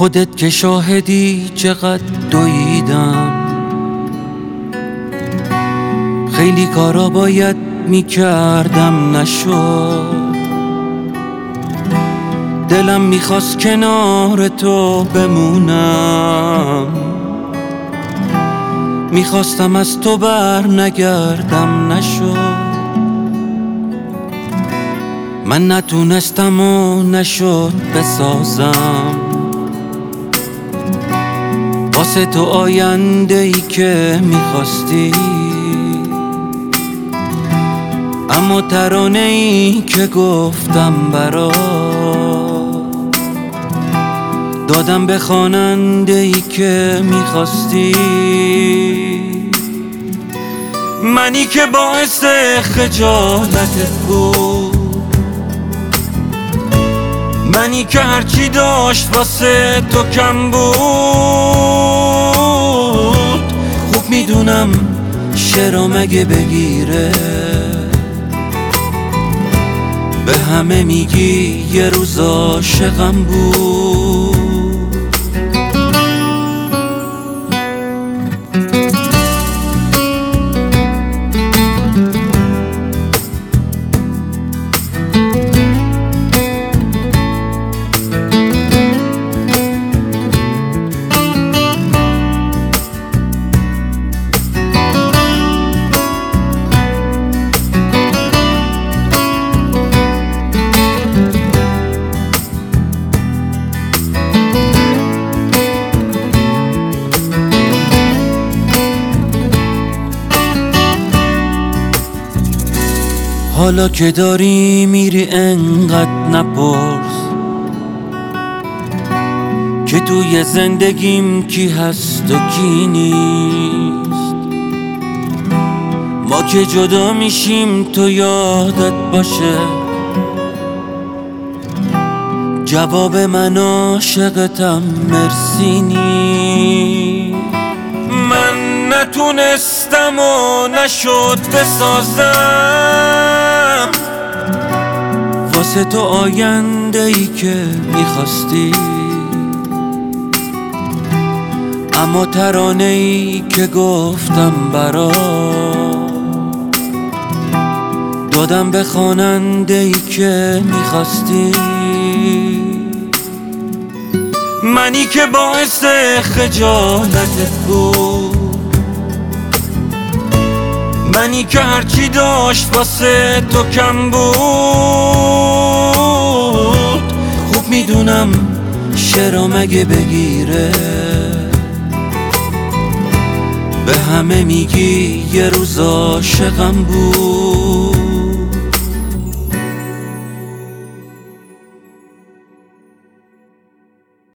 خودت که شاهدی چقدر دویدم، خیلی کارا باید میکردم نشد. دلم میخواست کنار تو بمونم، میخواستم از تو بر نگردم نشد. من نتونستم و نشد بسازم واسه تو آینده ای که میخواستی، اما ترانه ای که گفتم برات دادم به خواننده ای که میخواستی. منی که باعث خجالتت بود، منی که هرچی داشت واسه تو کم بود. خوب میدونم شعرام اگه بگیره به همه میگی یه روز عاشقم بود. حالا که داری میری انقدر نپرس که توی زندگیم کی هست و کی نیست. ما که جدا میشیم تو یادت باشه جواب من عاشقتم مرسی نیست. من نتونستم و نشد بسازم واسه تو آینده ای که میخواستی، اما ترانه ای که گفتم برات دادم به خواننده ای که میخواستی. منی که باعث خجالتت بود، منی که هرچی داشت واسه تو کم بود. خوب میدونم شعرام اگه بگیره به همه میگی یه روز عاشقم بود.